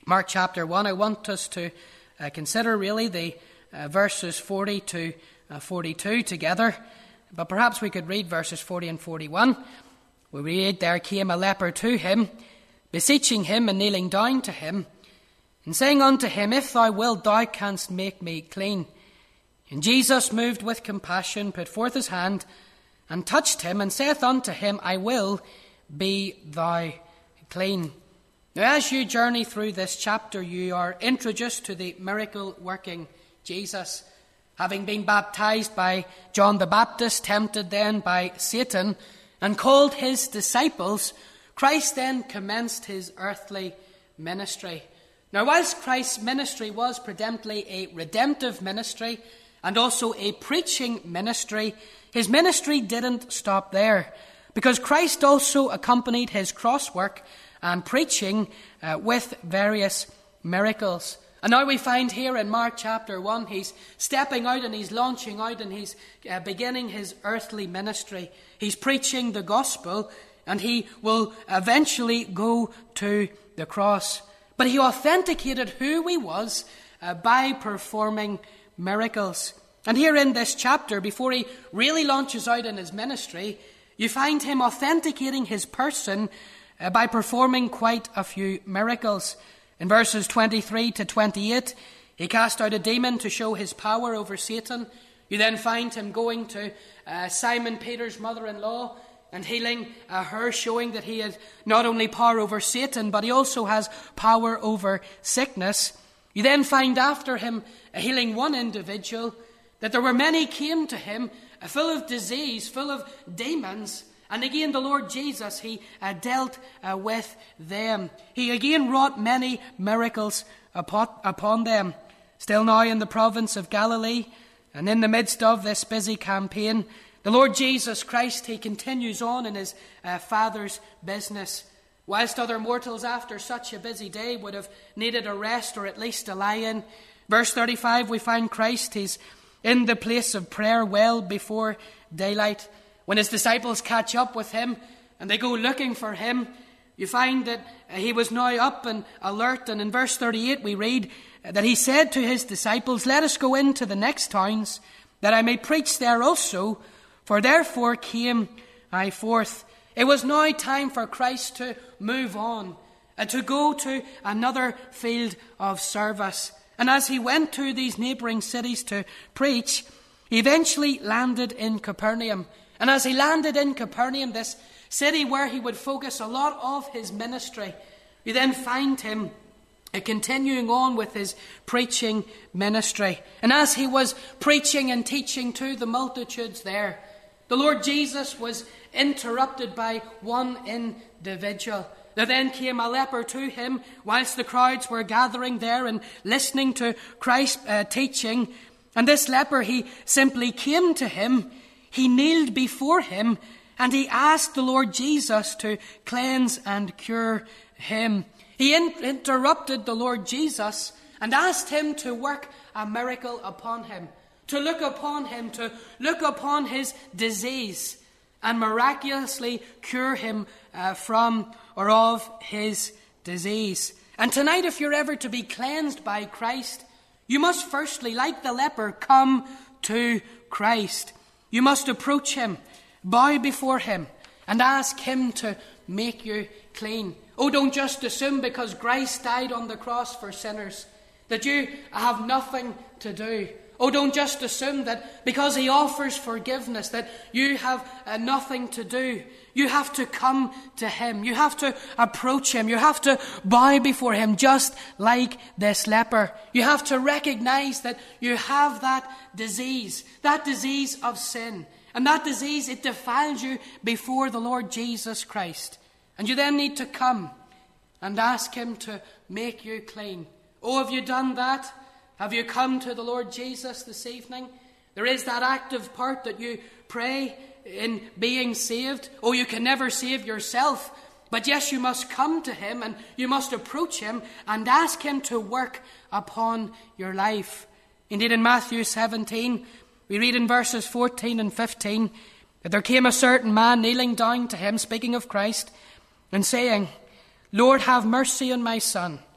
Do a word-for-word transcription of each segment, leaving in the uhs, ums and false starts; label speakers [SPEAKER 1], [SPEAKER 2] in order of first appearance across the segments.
[SPEAKER 1] Mark chapter one. I want us to uh, consider really the uh, verses forty to uh, forty-two together. But perhaps we could read verses forty and forty-one. We read, "There came a leper to him, beseeching him and kneeling down to him, and saying unto him, If thou wilt, thou canst make me clean. And Jesus, moved with compassion, put forth his hand, and touched him, and saith unto him, I will, be thou clean." Now, as you journey through this chapter, you are introduced to the miracle-working Jesus. Having been baptized by John the Baptist, tempted then by Satan, and called his disciples, Christ then commenced his earthly ministry. Now, whilst Christ's ministry was predominantly a redemptive ministry and also a preaching ministry, his ministry didn't stop there, because Christ also accompanied his cross work and preaching uh, with various miracles. And now we find here in Mark chapter one, he's stepping out and he's launching out and he's uh, beginning his earthly ministry. He's preaching the gospel and he will eventually go to the cross. But he authenticated who he was uh, by performing miracles. And here in this chapter, before he really launches out in his ministry, you find him authenticating his person uh, by performing quite a few miracles. In verses twenty-three to twenty-eight, he cast out a demon to show his power over Satan. You then find him going to uh, Simon Peter's mother-in-law and healing uh, her, showing that he has not only power over Satan, but he also has power over sickness. You then find after him uh, healing one individual, that there were many came to him uh, full of disease, full of demons. And again, the Lord Jesus, he uh, dealt uh, with them. He again wrought many miracles upon, upon them. Still now in the province of Galilee, and in the midst of this busy campaign, the Lord Jesus Christ, he continues on in his uh, Father's business. Whilst other mortals after such a busy day would have needed a rest or at least a lie-in. Verse thirty-five, we find Christ, he's in the place of prayer well before daylight. When his disciples catch up with him and they go looking for him, you find that uh, he was now up and alert. And in verse thirty-eight we read uh, that he said to his disciples, Let us go into the next towns, that I may preach there also, for therefore came I forth. It was now time for Christ to move on and to go to another field of service. And as he went to these neighbouring cities to preach, he eventually landed in Capernaum. And as he landed in Capernaum, this city where he would focus a lot of his ministry, you then find him uh, continuing on with his preaching ministry. And as he was preaching and teaching to the multitudes there, the Lord Jesus was interrupted by one individual. There then came a leper to him whilst the crowds were gathering there and listening to Christ's uh, teaching. And this leper, he simply came to him. He kneeled before him and he asked the Lord Jesus to cleanse and cure him. He in- interrupted the Lord Jesus and asked him to work a miracle upon him, to look upon him, to look upon his disease and miraculously cure him uh, from or of his disease. And tonight, if you're ever to be cleansed by Christ, you must firstly, like the leper, come to Christ. You must approach him, bow before him, and ask him to make you clean. Oh, don't just assume because Christ died on the cross for sinners that you have nothing to do. Oh, don't just assume that because he offers forgiveness that you have uh, nothing to do. You have to come to him. You have to approach him. You have to bow before him just like this leper. You have to recognize that you have that disease, that disease of sin. And that disease, it defiles you before the Lord Jesus Christ. And you then need to come and ask him to make you clean. Oh, have you done that? Have you come to the Lord Jesus this evening? There is that active part that you pray in being saved. Oh, you can never save yourself. But yes, you must come to him and you must approach him and ask him to work upon your life. Indeed, in Matthew seventeen, we read in verses fourteen and fifteen that there came a certain man kneeling down to him, speaking of Christ, and saying, Lord, have mercy on my son,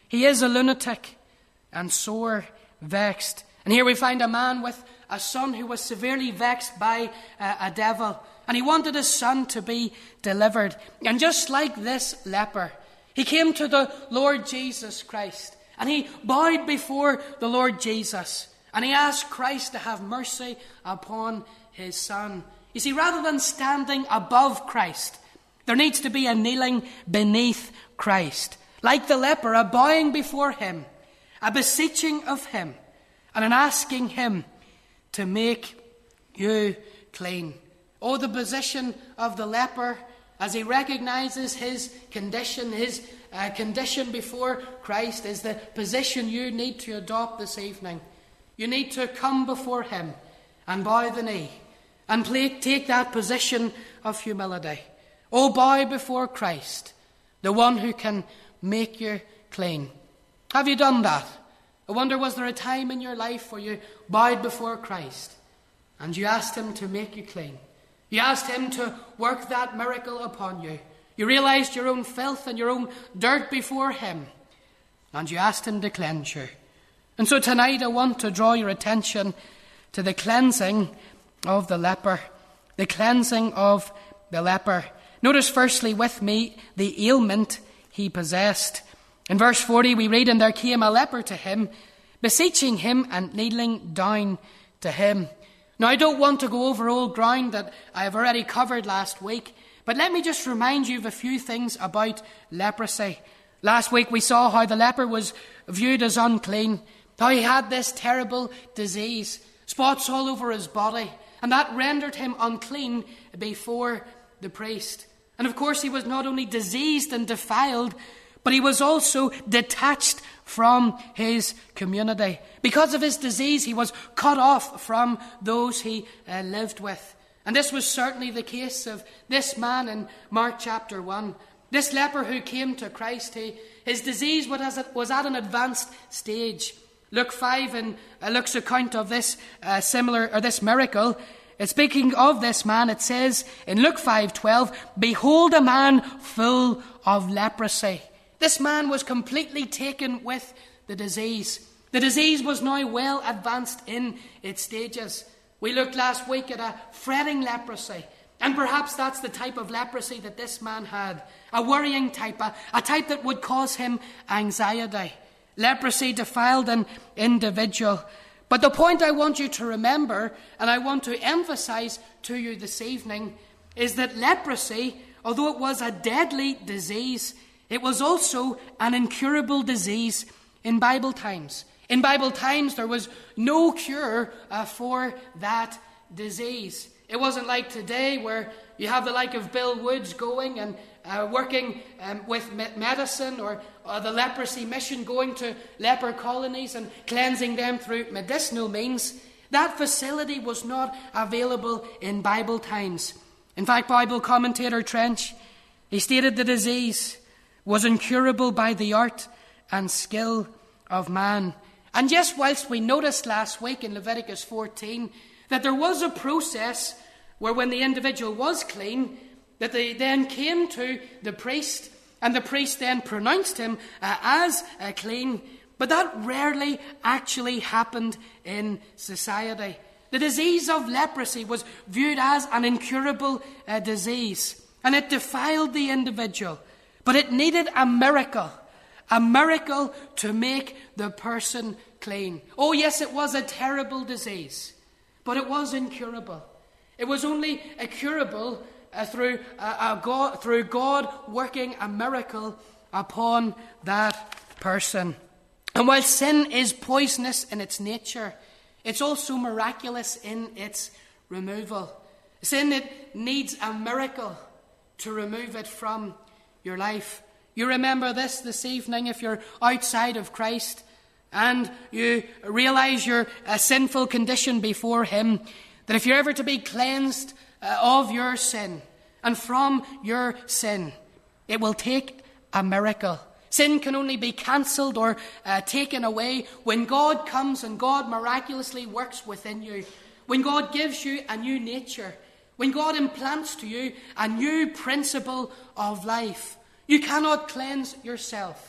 [SPEAKER 1] He is a lunatic and sore vexed. And here we find a man with a son who was severely vexed by uh, a devil. And he wanted his son to be delivered. And just like this leper, he came to the Lord Jesus Christ. And he bowed before the Lord Jesus. And he asked Christ to have mercy upon his son. You see, rather than standing above Christ, there needs to be a kneeling beneath Christ. Like the leper, a bowing before him, a beseeching of him, and an asking him to make you clean. Oh, the position of the leper as he recognizes his condition, his uh, condition before Christ, is the position you need to adopt this evening. You need to come before him and bow the knee and play, take that position of humility. Oh, bow before Christ, the one who can make you clean. Have you done that? I wonder, was there a time in your life where you bowed before Christ and you asked him to make you clean? You asked him to work that miracle upon you. You realized your own filth and your own dirt before him, and you asked him to cleanse you. And so tonight I want to draw your attention to the cleansing of the leper. The cleansing of the leper. Notice firstly with me the ailment he possessed. In verse forty we read, "And there came a leper to him, beseeching him and kneeling down to him." Now, I don't want to go over old ground that I have already covered last week, but let me just remind you of a few things about leprosy. Last week we saw how the leper was viewed as unclean, how he had this terrible disease, spots all over his body, and that rendered him unclean before the priest. And of course he was not only diseased and defiled, but he was also detached from his community. Because of his disease, he was cut off from those he uh, lived with. And this was certainly the case of this man in Mark chapter one. This leper who came to Christ, he, his disease was at an advanced stage. Luke five, in uh, Luke's account of this uh, similar or this miracle, uh, speaking of this man, it says in Luke five twelve, "Behold, a man full of leprosy." This man was completely taken with the disease. The disease was now well advanced in its stages. We looked last week at a fretting leprosy, and perhaps that's the type of leprosy that this man had. A worrying type, a, a type that would cause him anxiety. Leprosy defiled an individual. But the point I want you to remember, and I want to emphasize to you this evening, is that leprosy, although it was a deadly disease, it was also an incurable disease in Bible times. In Bible times, there was no cure uh, for that disease. It wasn't like today where you have the like of Bill Woods going and uh, working um, with me- medicine, or uh, the leprosy mission going to leper colonies and cleansing them through medicinal means. That facility was not available in Bible times. In fact, Bible commentator Trench, he stated the disease was incurable by the art and skill of man. And yes, whilst we noticed last week in Leviticus fourteen that there was a process where when the individual was clean, that they then came to the priest, and the priest then pronounced him uh, as uh, clean, but that rarely actually happened in society. The disease of leprosy was viewed as an incurable uh, disease, and it defiled the individual. But it needed a miracle, a miracle to make the person clean. Oh yes, it was a terrible disease, but it was incurable. It was only uh, curable uh, through, uh, a God, through God working a miracle upon that person. And while sin is poisonous in its nature, it's also miraculous in its removal. Sin, it needs a miracle to remove it from your life. You remember this this evening if you're outside of Christ and you realize your uh, sinful condition before him, that if you're ever to be cleansed uh, of your sin and from your sin, it will take a miracle. Sin can only be cancelled or uh, taken away when God comes and God miraculously works within you. When God gives you a new nature. When God implants to you a new principle of life. You cannot cleanse yourself.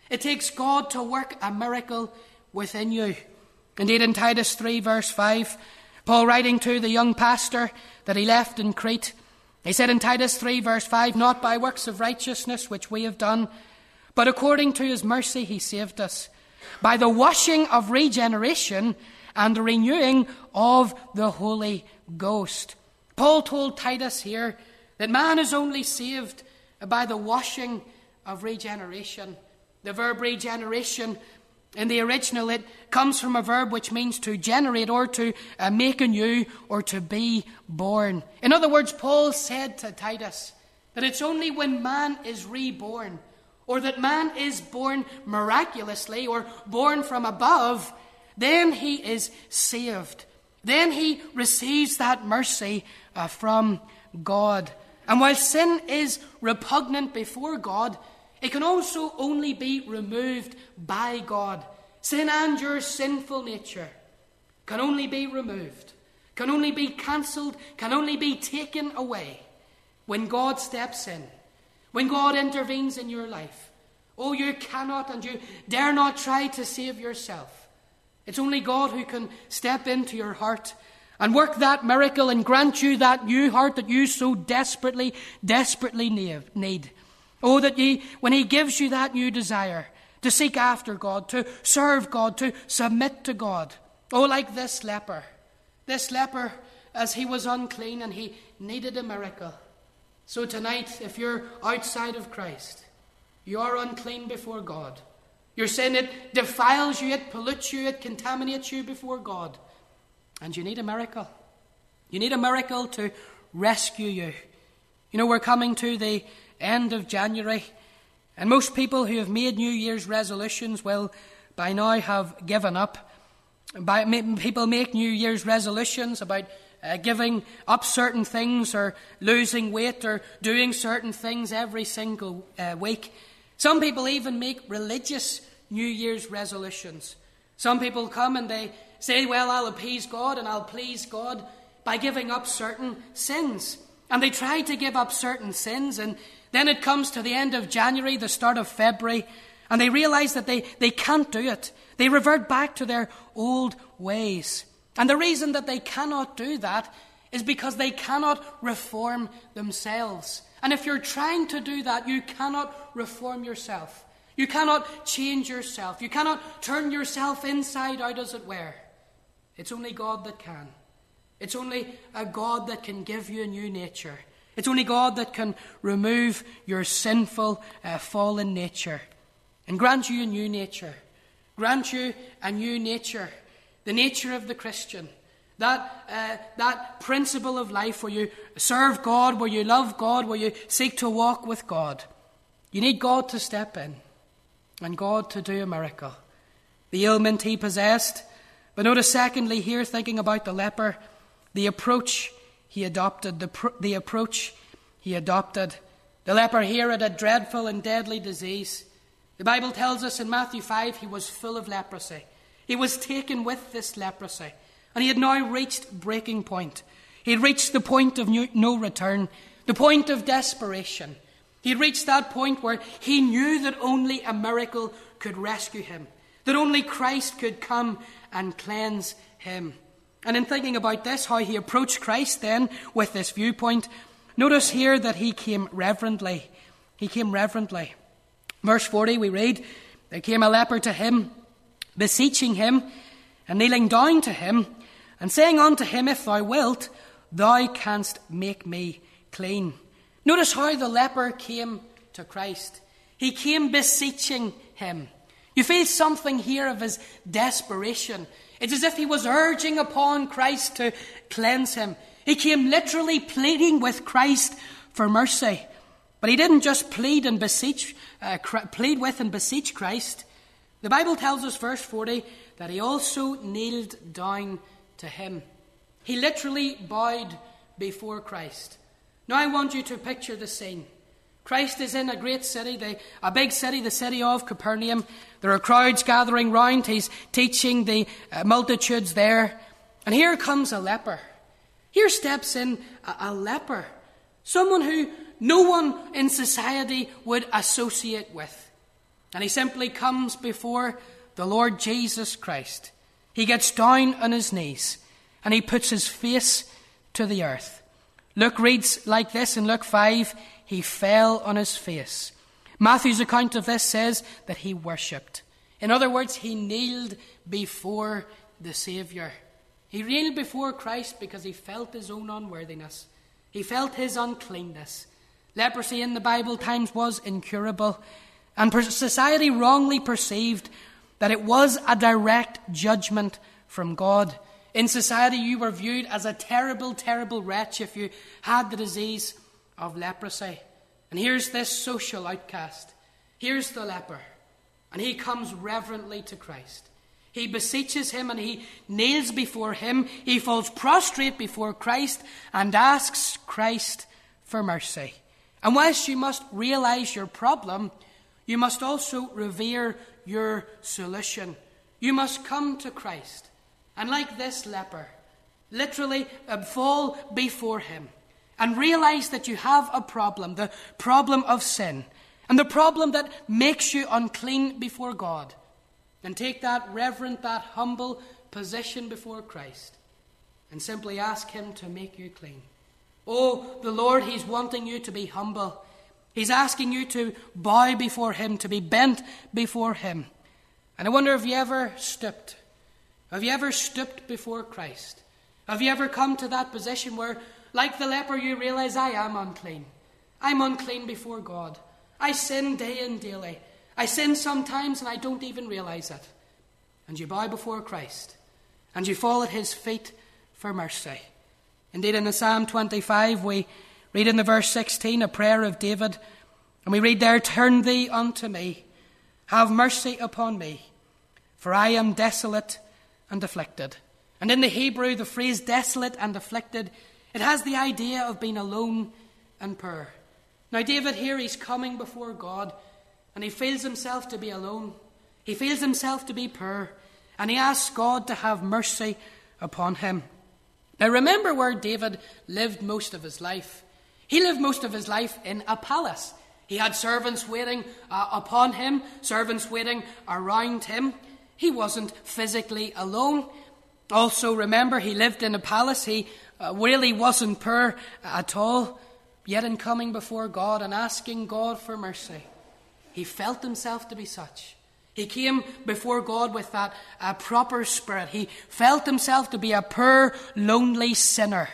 [SPEAKER 1] It takes God to work a miracle within you. Indeed, in Titus three, verse five, Paul writing to the young pastor that he left in Crete, he said in Titus three, verse five, "Not by works of righteousness which we have done, but according to his mercy he saved us, by the washing of regeneration and the renewing of the Holy Ghost." Paul told Titus here that man is only saved by the washing of regeneration. The verb regeneration, in the original, it comes from a verb which means to generate or to uh, make anew or to be born. In other words, Paul said to Titus that it's only when man is reborn, or that man is born miraculously or born from above, then he is saved. Then he receives that mercy uh, from God. And while sin is repugnant before God, it can also only be removed by God. Sin and your sinful nature can only be removed, can only be cancelled, can only be taken away when God steps in, when God intervenes in your life. Oh, you cannot and you dare not try to save yourself. It's only God who can step into your heart and work that miracle and grant you that new heart that you so desperately, desperately need. Oh, that ye, when he gives you that new desire to seek after God, to serve God, to submit to God. Oh, like this leper. This leper, as he was unclean and he needed a miracle. So tonight, if you're outside of Christ, you are unclean before God. Your sin, it defiles you, it pollutes you, it contaminates you before God. And you need a miracle. You need a miracle to rescue you. You know, we're coming to the end of January, and most people who have made New Year's resolutions will by now have given up. By, people make New Year's resolutions about uh, giving up certain things or losing weight or doing certain things every single uh, week. Some people even make religious New Year's resolutions. Some people come and they say, well, I'll appease God and I'll please God by giving up certain sins. And they try to give up certain sins, and then it comes to the end of January, the start of February, and they realize that they, they can't do it. They revert back to their old ways. And the reason that they cannot do that is because they cannot reform themselves. And if you're trying to do that, you cannot reform yourself. You cannot change yourself. You cannot turn yourself inside out, as it were. It's only God that can. It's only a God that can give you a new nature. It's only God that can remove your sinful, uh, fallen nature and grant you a new nature. Grant you a new nature, the nature of the Christian. That, uh, that principle of life where you serve God, where you love God, where you seek to walk with God. You need God to step in and God to do a miracle. The ailment he possessed. But notice secondly here, thinking about the leper, the approach he adopted, the, pr- the approach he adopted. The leper here had a dreadful and deadly disease. The Bible tells us in Matthew five he was full of leprosy. He was taken with this leprosy. And he had now reached breaking point. He had reached the point of no return, the point of desperation. He had reached that point where he knew that only a miracle could rescue him, that only Christ could come and cleanse him. And in thinking about this, how he approached Christ then with this viewpoint, notice here that he came reverently. He came reverently. Verse forty, we read, there came a leper to him, beseeching him, and kneeling down to him, and saying unto him, if thou wilt, thou canst make me clean. Notice how the leper came to Christ. He came beseeching him. You feel something here of his desperation. It's as if he was urging upon Christ to cleanse him. He came literally pleading with Christ for mercy. But he didn't just plead and beseech, uh, plead with and beseech Christ. The Bible tells us, verse forty, that he also kneeled down to him. He literally bowed before Christ. Now I want you to picture the scene. Christ is in a great city, the, a big city, the city of Capernaum. There are crowds gathering round. He's teaching the uh, multitudes there. And here comes a leper. Here steps in a, a leper. Someone who no one in society would associate with. And he simply comes before the Lord Jesus Christ. He gets down on his knees and he puts his face to the earth. Luke reads like this in Luke five, he fell on his face. Matthew's account of this says that he worshipped. In other words, he kneeled before the Saviour. He kneeled before Christ because he felt his own unworthiness. He felt his uncleanness. Leprosy in the Bible times was incurable, and society wrongly perceived that it was a direct judgment from God. In society, you were viewed as a terrible, terrible wretch if you had the disease of leprosy. And here's this social outcast. Here's the leper. And he comes reverently to Christ. He beseeches him and he kneels before him. He falls prostrate before Christ and asks Christ for mercy. And whilst you must realize your problem, you must also revere your solution. You must come to Christ and, like this leper, literally uh, fall before him and realize that you have a problem, the problem of sin, and the problem that makes you unclean before God. And take that reverent, that humble position before Christ and simply ask him to make you clean. Oh, the Lord, he's wanting you to be humble. He's asking you to bow before him, to be bent before him. And I wonder, have you ever stooped? Have you ever stooped before Christ? Have you ever come to that position where, like the leper, you realize, I am unclean. I'm unclean before God. I sin day and daily. I sin sometimes and I don't even realize it. And you bow before Christ and you fall at his feet for mercy. Indeed, in the Psalm twenty-five, we read in the verse sixteen a prayer of David, and we read there, turn thee unto me, have mercy upon me, for I am desolate and afflicted. And in the Hebrew, the phrase desolate and afflicted, it has the idea of being alone and poor. Now, David here, he's coming before God, and he feels himself to be alone. He feels himself to be poor. And he asks God to have mercy upon him. Now remember where David lived most of his life. He lived most of his life in a palace. He had servants waiting uh, upon him, servants waiting around him. He wasn't physically alone. Also remember, he lived in a palace. He uh, really wasn't poor at all. Yet in coming before God and asking God for mercy, he felt himself to be such. He came before God with that uh, proper spirit. He felt himself to be a poor, lonely sinner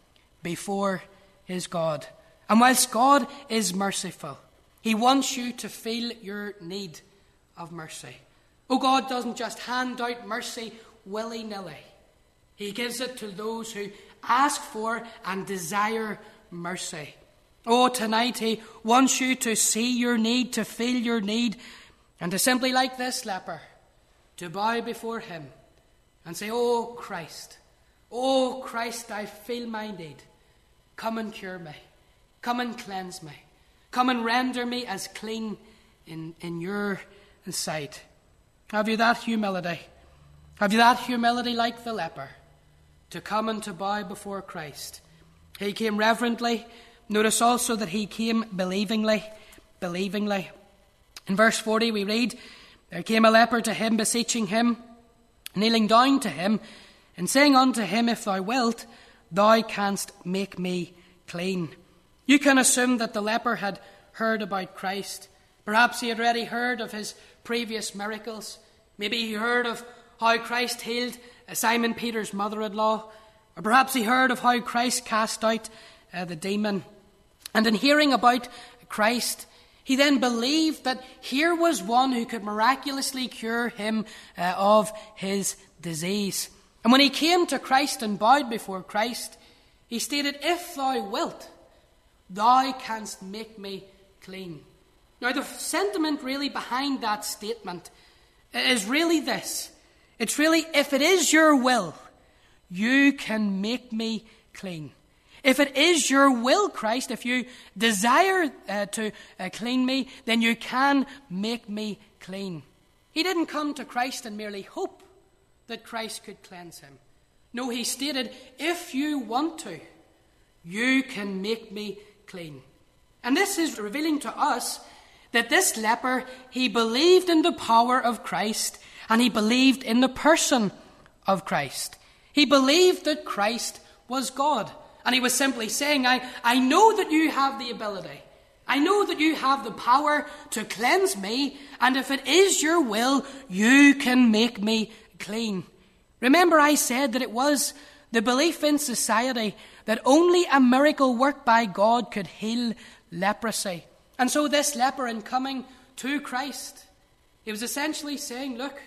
[SPEAKER 1] before his God. And whilst God is merciful, he wants you to feel your need of mercy. Oh, God doesn't just hand out mercy willy-nilly. He gives it to those who ask for and desire mercy. Oh, tonight he wants you to see your need, to feel your need, and to simply, like this leper, to bow before him and say, oh, Christ, oh, Christ, I feel my need. Come and cure me. Come and cleanse me. Come and render me as clean in, in your sight. Have you that humility? Have you that humility like the leper, to come and to bow before Christ? He came reverently. Notice also that he came believingly, believingly. In verse forty we read, there came a leper to him, beseeching him, kneeling down to him, and saying unto him, if thou wilt, thou canst make me clean. You can assume that the leper had heard about Christ. Perhaps he had already heard of his previous miracles. Maybe he heard of how Christ healed Simon Peter's mother-in-law. Or perhaps he heard of how Christ cast out uh, the demon. And in hearing about Christ, he then believed that here was one who could miraculously cure him uh, of his disease. And when he came to Christ and bowed before Christ, he stated, if thou wilt, thou canst make me clean. Now, the sentiment really behind that statement is really this. It's really, if it is your will, you can make me clean. If it is your will, Christ, if you desire uh, to uh, clean me, then you can make me clean. He didn't come to Christ and merely hope that Christ could cleanse him. No, he stated, if you want to, you can make me clean. And this is revealing to us that this leper, he believed in the power of Christ, and he believed in the person of Christ. He believed that Christ was God. And he was simply saying, I, I know that you have the ability. I know that you have the power to cleanse me, and if it is your will, you can make me clean. Remember, I said that it was the belief in society that only a miracle worked by God could heal leprosy. And so this leper, in coming to Christ, he was essentially saying, look,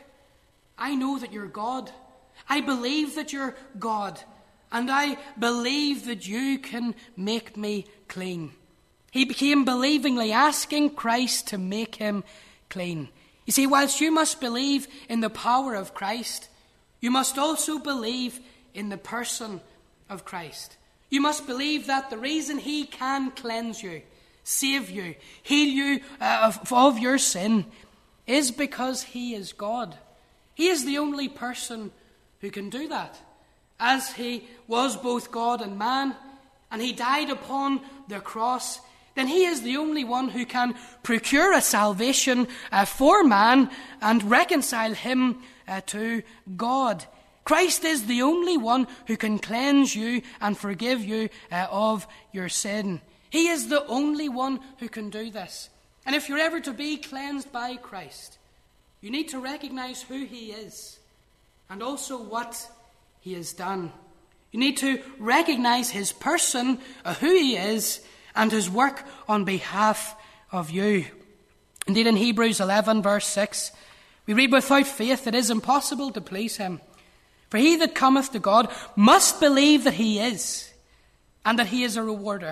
[SPEAKER 1] I know that you're God. I believe that you're God. And I believe that you can make me clean. He became believingly asking Christ to make him clean. You see, whilst you must believe in the power of Christ, you must also believe in the person of Christ. You must believe that the reason he can cleanse you, save you, heal you uh, of, of your sin is because he is God. He is the only person who can do that. As he was both God and man, and he died upon the cross, then he is the only one who can procure a salvation uh, for man and reconcile him uh, to God. Christ is the only one who can cleanse you and forgive you uh, of your sin. He is the only one who can do this. And if you're ever to be cleansed by Christ, you need to recognize who he is and also what he has done. You need to recognize his person, uh, who he is, and his work on behalf of you. Indeed, in Hebrews eleven, verse six, we read, without faith it is impossible to please him. For he that cometh to God must believe that he is, and that he is a rewarder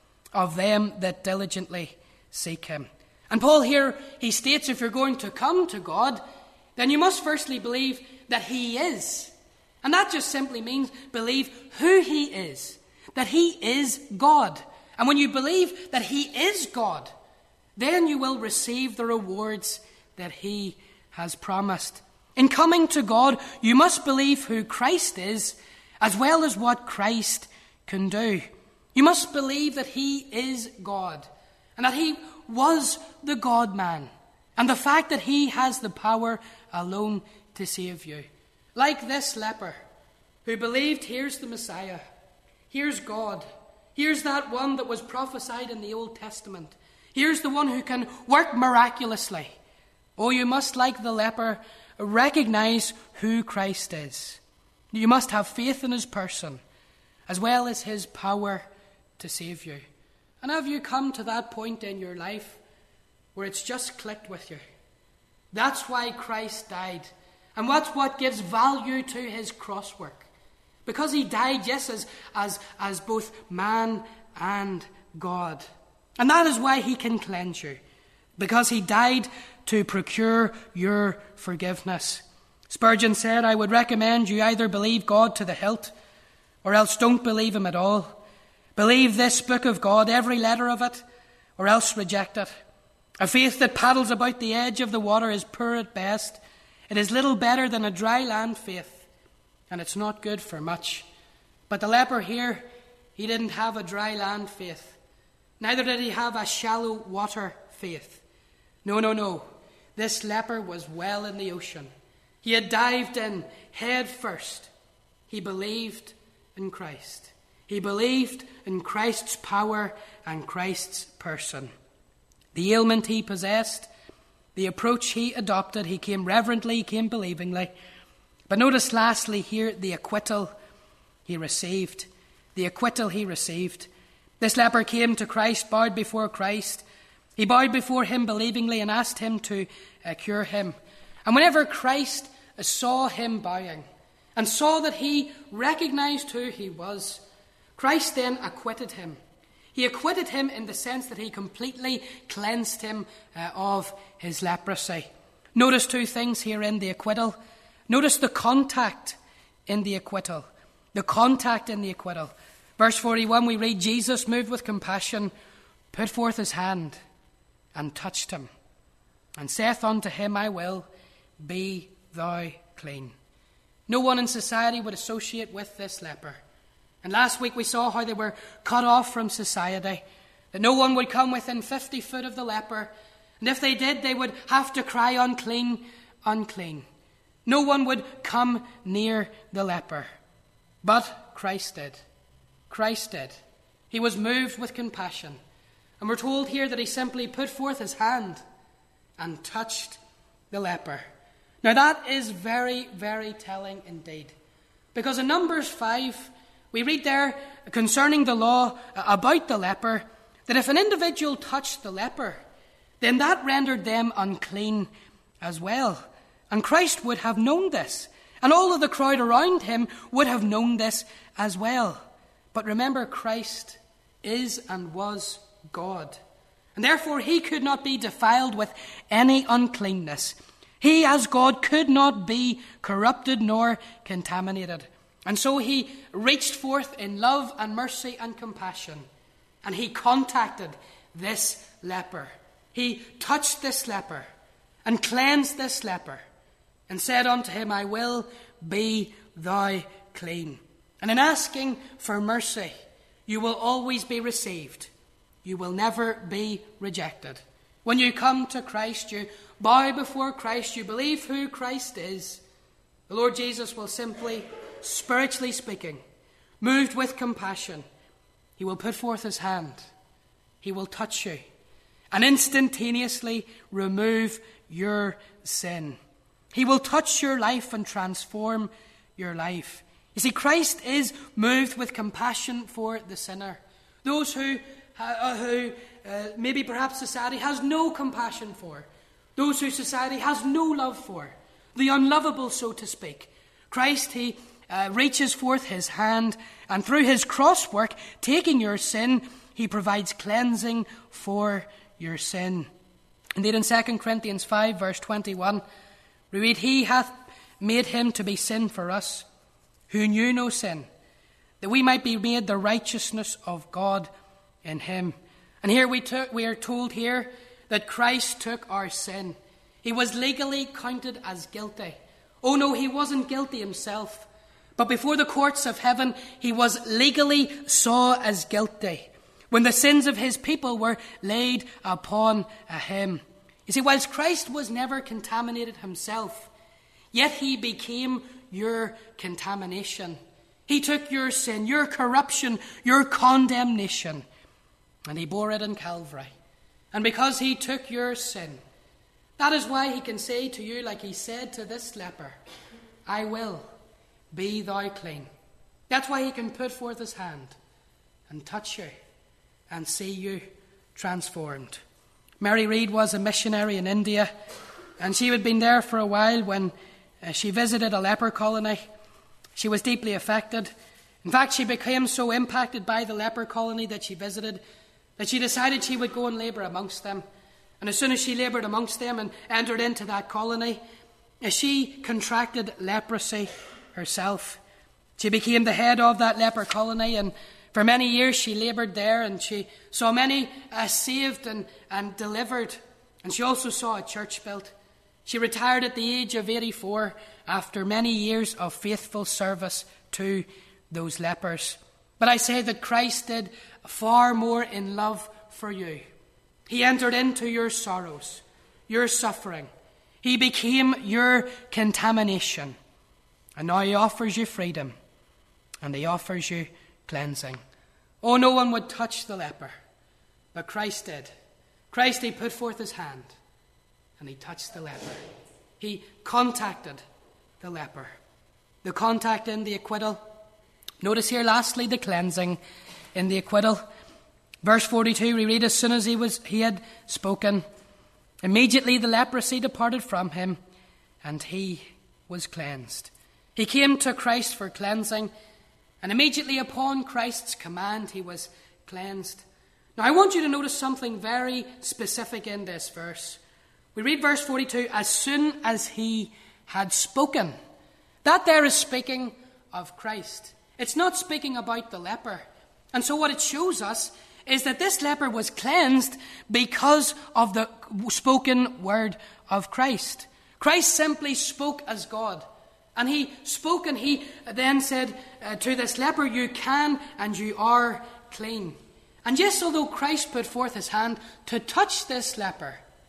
[SPEAKER 1] of them that diligently seek him. And Paul here, he states, if you're going to come to God, then you must firstly believe that he is. And that just simply means believe who he is, that he is God. And when you believe that he is God, then you will receive the rewards that he has promised. In coming to God, you must believe who Christ is, as well as what Christ can do. You must believe that he is God, and that he was the God-man, and the fact that he has the power alone to save you. Like this leper, who believed, here's the Messiah, here's God, here's that one that was prophesied in the Old Testament, here's the one who can work miraculously. Oh, you must, like the leper, recognize who Christ is. You must have faith in his person, as well as his power to save you. And have you come to that point in your life where it's just clicked with you? That's why Christ died. And that's what gives value to his cross work. Because he died, yes, as, as, as both man and God. And that is why he can cleanse you. Because he died to procure your forgiveness. Spurgeon said, I would recommend you either believe God to the hilt, or else don't believe him at all. Believe this book of God, every letter of it, or else reject it. A faith that paddles about the edge of the water is poor at best. It is little better than a dry land faith, and it's not good for much. But the leper here, he didn't have a dry land faith. Neither did he have a shallow water faith. No, no, no. This leper was well in the ocean. He had dived in head first. He believed in Christ. He believed in Christ's power and Christ's person. The ailment he possessed, the approach he adopted, he came reverently, he came believingly. But notice lastly here, the acquittal he received. The acquittal he received. This leper came to Christ, bowed before Christ. He bowed before him believingly and asked him to uh, cure him. And whenever Christ uh, saw him bowing and saw that he recognized who he was, Christ then acquitted him. He acquitted him in the sense that he completely cleansed him uh, of his leprosy. Notice two things here in the acquittal. Notice the contact in the acquittal. The contact in the acquittal. Verse forty-one, we read, Jesus, moved with compassion, put forth his hand and touched him, and saith unto him, I will, be thou clean. No one in society would associate with this leper. And last week we saw how they were cut off from society, that no one would come within fifty foot of the leper, And if they did, they would have to cry, unclean, unclean. No one would come near the leper. But Christ did. Christ did. He was moved with compassion. And we're told here that he simply put forth his hand and touched the leper. Now that is very, very telling indeed. Because in Numbers five, we read there concerning the law about the leper, that if an individual touched the leper, then that rendered them unclean as well. And Christ would have known this. And all of the crowd around him would have known this as well. But remember, Christ is and was God. And therefore he could not be defiled with any uncleanness. He, as God, could not be corrupted nor contaminated. And so he reached forth in love and mercy and compassion. And he contacted this leper. He touched this leper and cleansed this leper and said unto him, I will be thou clean. And in asking for mercy, you will always be received. You will never be rejected. When you come to Christ, you bow before Christ, you believe who Christ is. The Lord Jesus will simply, spiritually speaking, moved with compassion, he will put forth his hand. He will touch you and instantaneously remove your sin. He will touch your life and transform your life. You see, Christ is moved with compassion for the sinner. Those who, uh, who uh, maybe perhaps society has no compassion for. Those who society has no love for. The unlovable, so to speak. Christ, he uh, reaches forth his hand, and through his cross work, taking your sin, he provides cleansing for your sin. Indeed, in Second Corinthians five, verse twenty-one, we read, He hath made him to be sin for us, who knew no sin, that we might be made the righteousness of God in him. And here we, took, we are told here that Christ took our sin. He was legally counted as guilty. Oh no, he wasn't guilty himself. But before the courts of heaven, he was legally saw as guilty when the sins of his people were laid upon him. You see, whilst Christ was never contaminated himself, yet he became your contamination. He took your sin, your corruption, your condemnation, and he bore it on Calvary. And because he took your sin, that is why he can say to you, like he said to this leper, I will be thou clean. That's why he can put forth his hand and touch you and see you transformed. Mary Read was a missionary in India, and she had been there for a while when uh, she visited a leper colony. She was deeply affected. In fact, she became so impacted by the leper colony that she visited that she decided she would go and labour amongst them. And as soon as she laboured amongst them and entered into that colony, she contracted leprosy herself. She became the head of that leper colony, and for many years she laboured there, and she saw many uh, saved and, and delivered. And she also saw a church built. She retired at the age of eighty-four after many years of faithful service to those lepers. But I say that Christ did far more in love for you. He entered into your sorrows, your suffering. He became your contamination. And now he offers you freedom, and he offers you cleansing. Oh, no one would touch the leper, but Christ did. Christ, he put forth his hand, and he touched the leper. He contacted the leper. The contact in the acquittal. Notice here, lastly, the cleansing in the acquittal. Verse forty-two, we read, as soon as he was he had spoken, immediately the leprosy departed from him, and he was cleansed. He came to Christ for cleansing, and immediately upon Christ's command, he was cleansed. Now, I want you to notice something very specific in this verse. We read verse forty-two, as soon as he had spoken. That there is speaking of Christ. It's not speaking about the leper. And so what it shows us is that this leper was cleansed because of the spoken word of Christ. Christ simply spoke as God. And he spoke, and he then said uh, to this leper, you can and you are clean. And yes, although Christ put forth his hand to touch this leper,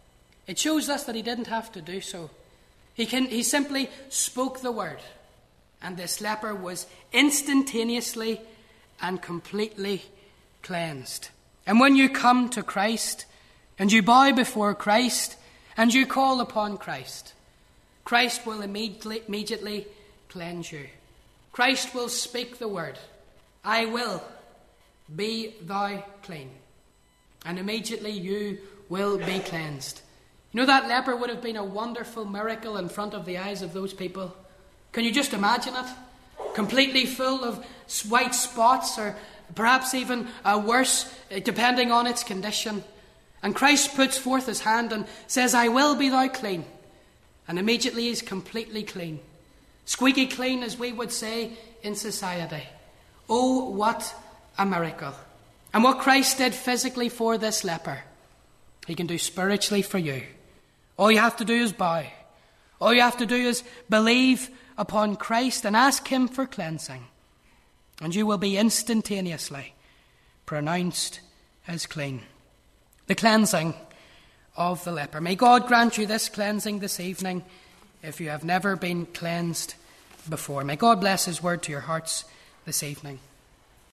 [SPEAKER 1] It shows us that he didn't have to do so. He, can, he simply spoke the word, and this leper was instantaneously and completely cleansed. And when you come to Christ, and you bow before Christ, and you call upon Christ, Christ will immediately, immediately cleanse you. Christ will speak the word, I will, be thou clean. And immediately you will be cleansed. You know, that leper would have been a wonderful miracle in front of the eyes of those people. Can you just imagine it? Completely full of white spots, or perhaps even uh, worse, depending on its condition. And Christ puts forth his hand and says, I will be thou clean. And immediately he's completely clean. Squeaky clean, as we would say in society. Oh, what a miracle. And what Christ did physically for this leper, he can do spiritually for you. All you have to do is bow. All you have to do is believe upon Christ and ask him for cleansing. And you will be instantaneously pronounced as clean. The cleansing of the leper. May God grant you this cleansing this evening if you have never been cleansed before. May God bless his word to your hearts this evening.